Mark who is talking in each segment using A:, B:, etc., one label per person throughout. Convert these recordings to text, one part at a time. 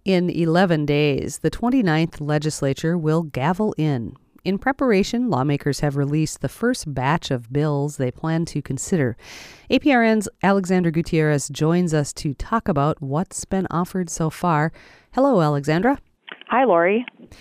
A: In 11 days, the 29th legislature will gavel in. In preparation, lawmakers have released the first batch of bills they plan to consider. APRN's Alexandra Gutierrez joins us to talk about what's been offered so far. Hello, Alexandra.
B: Hi, Lori.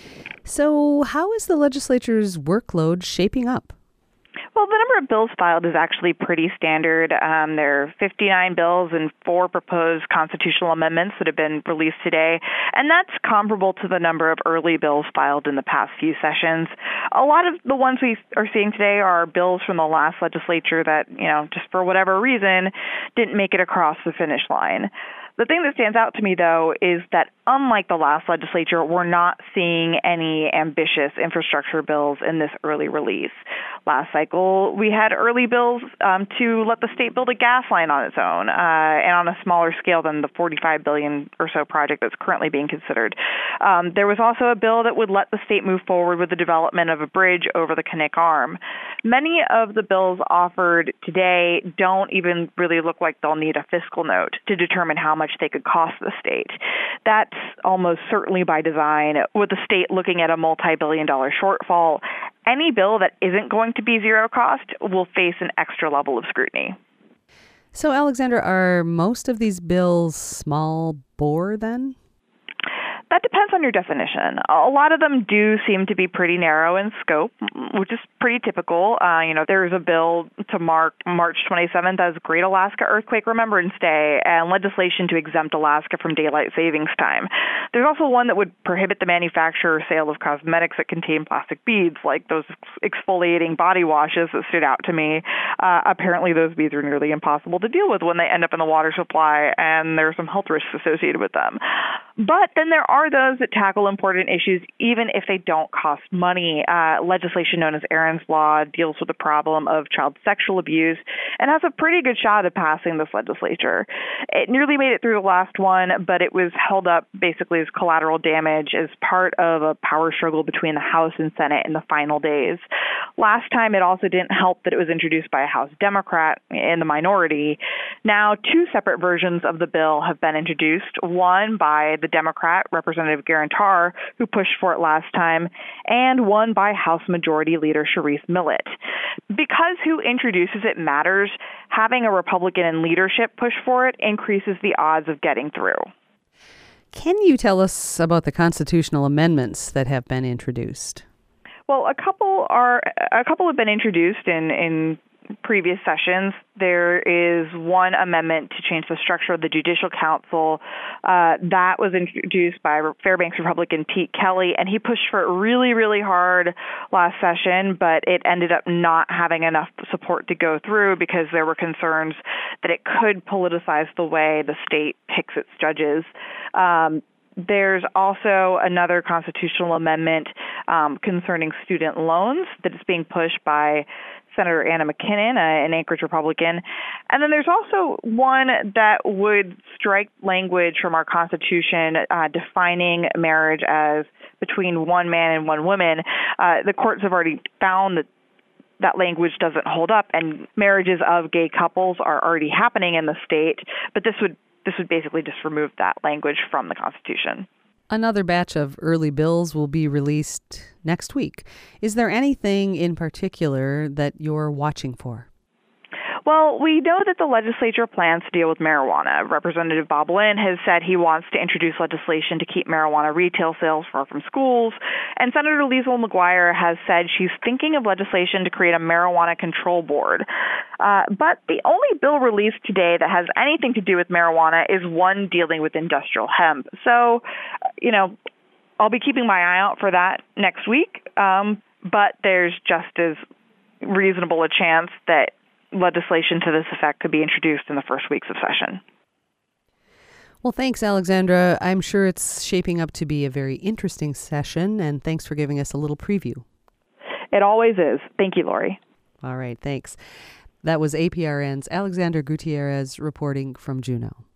A: So, how is the legislature's workload shaping up?
B: Well, the number of bills filed is actually pretty standard. There are 59 bills and 4 proposed constitutional amendments that have been released today, and that's comparable to the number of early bills filed in the past few sessions. A lot of the ones we are seeing today are bills from the last legislature that, just for whatever reason, didn't make it across the finish line. The thing that stands out to me, though, is that unlike the last legislature, we're not seeing any ambitious infrastructure bills in this early release. Last cycle, we had early bills to let the state build a gas line on its own and on a smaller scale than the $45 billion or so project that's currently being considered. There was also a bill that would let the state move forward with the development of a bridge over the Knik Arm. Many of the bills offered today don't even really look like they'll need a fiscal note to determine how much they could cost the state. That's almost certainly by design, with the state looking at a multi-billion-dollar shortfall. Any bill that isn't going to be zero cost will face an extra level of scrutiny.
A: So, Alexandra, are most of these bills small bore then?
B: That depends on your definition. A lot of them do seem to be pretty narrow in scope, which is pretty typical. There's a bill to mark March 27th as Great Alaska Earthquake Remembrance Day and legislation to exempt Alaska from daylight savings time. There's also one that would prohibit the manufacture or sale of cosmetics that contain plastic beads, like those exfoliating body washes that stood out to me. Apparently, those beads are nearly impossible to deal with when they end up in the water supply, and there are some health risks associated with them. But then there are those that tackle important issues even if they don't cost money. Legislation known as Aaron's Law deals with the problem of child sexual abuse and has a pretty good shot at passing this legislature. It nearly made it through the last one, but it was held up basically as collateral damage as part of a power struggle between the House and Senate in the final days. Last time, it also didn't help that it was introduced by a House Democrat in the minority. Now, 2 separate versions of the bill have been introduced, one by the Democrat, Representative Garantar, who pushed for it last time, and one by House Majority Leader Sharice Millett. Because who introduces it matters, having a Republican in leadership push for it increases the odds of getting through.
A: Can you tell us about the constitutional amendments that have been introduced?
B: Well, a couple have been introduced in previous sessions. There is one amendment to change the structure of the Judicial Council. That was introduced by Fairbanks Republican Pete Kelly, and he pushed for it really, really hard last session, but it ended up not having enough support to go through because there were concerns that it could politicize the way the state picks its judges. There's also another constitutional amendment concerning student loans that is being pushed by Senator Anna McKinnon, an Anchorage Republican. And then there's also one that would strike language from our Constitution defining marriage as between one man and one woman. The courts have already found that language doesn't hold up, and marriages of gay couples are already happening in the state, but this would basically just remove that language from the Constitution.
A: Another batch of early bills will be released next week. Is there anything in particular that you're watching for?
B: Well, we know that the legislature plans to deal with marijuana. Representative Bob Lynn has said he wants to introduce legislation to keep marijuana retail sales far from schools. And Senator Liesl McGuire has said she's thinking of legislation to create a marijuana control board. But the only bill released today that has anything to do with marijuana is one dealing with industrial hemp. So, I'll be keeping my eye out for that next week. But there's just as reasonable a chance that legislation to this effect could be introduced in the first weeks of session.
A: Well, thanks, Alexandra. I'm sure it's shaping up to be a very interesting session, and thanks for giving us a little preview.
B: It always is. Thank you, Lori.
A: All right, thanks. That was APRN's Alexandra Gutierrez reporting from Juneau.